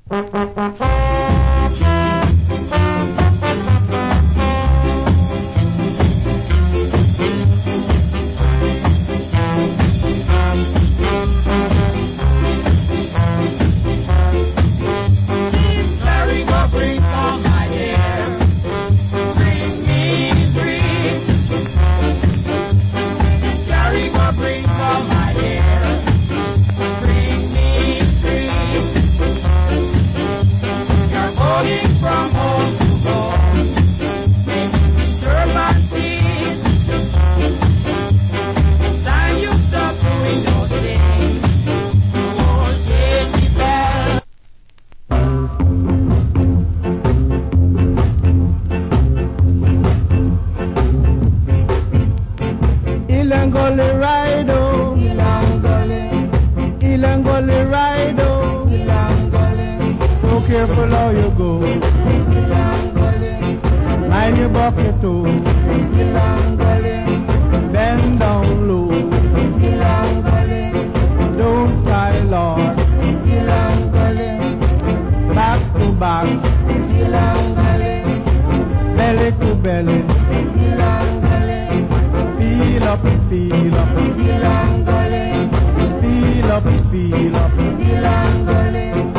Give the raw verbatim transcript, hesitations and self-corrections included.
Ilangole ride oh, Ilangole, Ilangole ride oh, Ilangole. So careful how you go, Ilangole. Mind your bucket too, Ilangole. Bend down low, Ilangole. Don't cry, Lord, Ilangole. Back to back, Ilangole. Belly to belly, Ilangole. Feel up, feel